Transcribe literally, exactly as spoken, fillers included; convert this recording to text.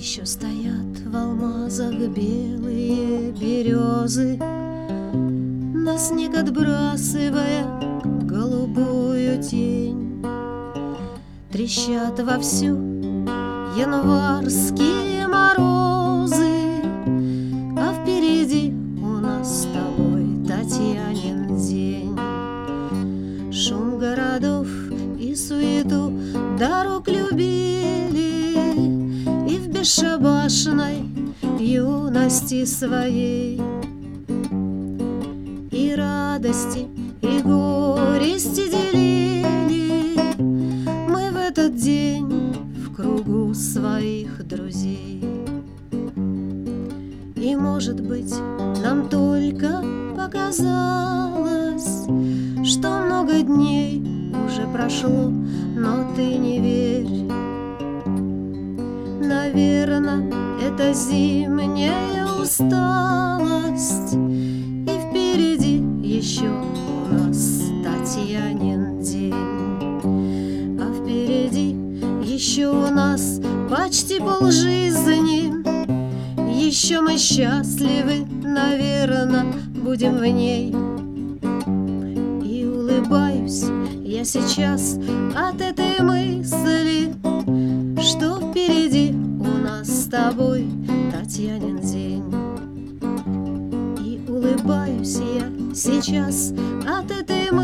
Еще стоят в алмазах белые березы, на снег отбрасывая голубую тень. Трещат вовсю январские морозы, а впереди у нас с тобой Татьянин день. Шум городов и суету дорог любили, и в бесшабашной юности своей и радости, и горести делили мы в этот день в кругу своих друзей. И, может быть, нам только показалось, что много дней уже прошло, но ты не верь. Наверно, это зимняя усталость, и впереди еще у нас Татьянин день. А впереди еще у нас почти полжизни, еще мы счастливы, наверно, будем в ней. И улыбаюсь я сейчас от этой мысли, что впереди у нас с тобой Татьянин день. И улыбаюсь я сейчас от этой мысли,